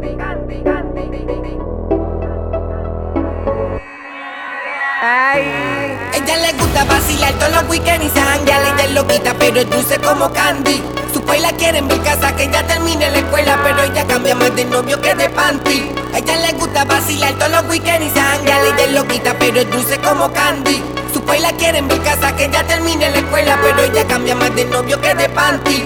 Ella le gusta vacilar todos los weekends y se janguea. Ella es loquita pero es dulce como Candy. Su país la quieren ver casa que ya termine la escuela, pero ella cambia más de novio que de panty. Ella le gusta vacilar todos los weekends y se janguea. Ella es loquita pero es dulce como Candy. Su país la quieren ver casa que ya termine la escuela, pero ella cambia más de novio que de panty.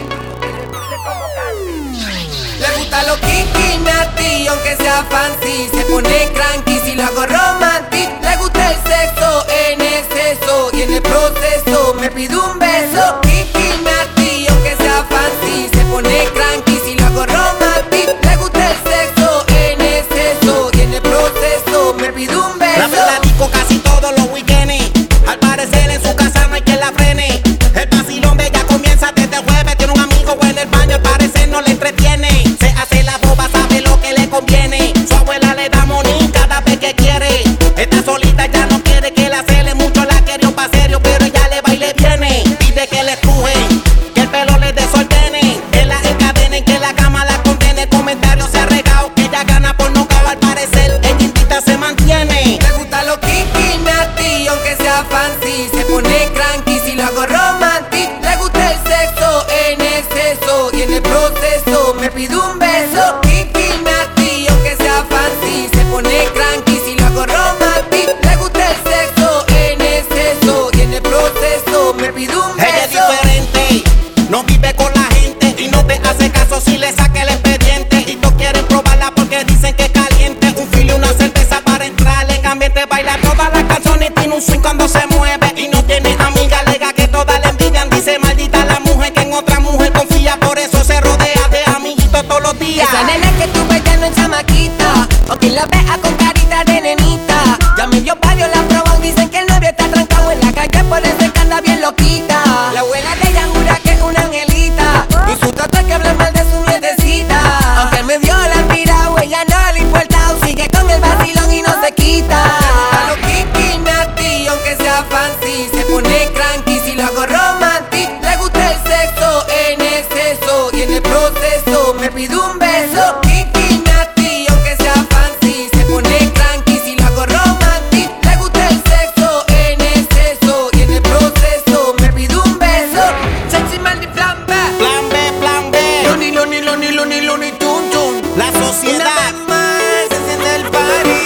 Le gusta lo kiki, nati, aunque sea fancy. Se pone cranky si lo hago romantic. Le gusta el sexo en exceso y en el proceso me pide un beso. Kiki, nati, aunque sea fancy. Se pone cranky si lo hago romantic. Le gusta el sexo en exceso y en el proceso me pide un beso. La platico casi todos los weekends. Al parecer en su casa no hay quien la frene. El vacilón de ella comienza desde el jueves. Tiene un amigo en el baño, al parecer no le entretiene. Se hace la boba, sabe lo que le conviene. Su abuela le da money cada vez que quiere. Está solita, ya no quiere que la cele. Mucho la querió pa' serio, pero ella le va y le viene. Pide que le estrujen, que el pelo le desordene, que la encadenen, que la cama la condene. Comentarios se ha regado, que ella gana por nocaut. Al parecer ella invita se mantiene. Le gusta lo kiki, nati, aunque sea fancy. Se pone cranky si lo hago romantic. Le gusta el sexo en exceso y en el proceso me pide un beso. Kiki, nati, aunque sea fancy. Se pone cranky si lo hago romantic. Le gusta el sexo en exceso y en el proceso me pide un beso. Ella es diferente, no vive con la gente y no te hace caso si le saca el expediente. Y todos quieren probarla porque dicen que es caliente. Un filo y una cerveza para entrar en ambiente. Baila todas las canciones, tiene un swing cuando se mueve. Y no tiene amiga, alega que todas le envidian. Dice maldita la mujer que en otra mujer confía. Por eso se rodea de amiguitos todos los días. Esa nena que tú ves ya no es chamaquita, o quien la vea con carita de nenita. Ya me dio varios la proban, dicen que el novio está trancado en la calle, por eso es que anda bien loquita. La abuela de ella jura que es una angelita, y su trato es que habla mal de su nietecita. Aunque él me dio la tirado, ella no le importa, sigue con el vacilón y no se quita. Le gusta lo kiki, nati, aunque sea fancy. Se pone cranky si lo hago romantic. Le gusta el sexo en exceso y en el proceso me pide un beso. Kiki, nati, aunque sea fancy. Se pone cranky si lo hago romantic. Le gusta el sexo en exceso y en el proceso me pide un beso. Sexy Mandy Plan B. Plan B, plan B. Looney, Looney, Looney, Looney, Looney, Tun, Tun. La sociedad. Una vez más se enciende el party.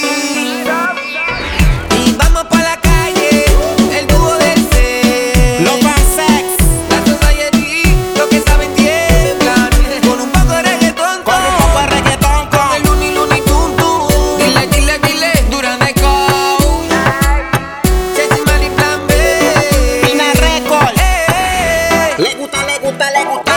Y vamos pa' la calle, el dúo del sex. Los Sex. La society, lo que saben tiemblan. Con un poco de reggaetón, Con un poco de reggaetón, con el Looney, Looney, Tun, Tun. Dile, dile, dile, Duran de Cow. Sexy Mandy Plan B. Pina Record. Eh, Le gusta, le gusta, le gusta.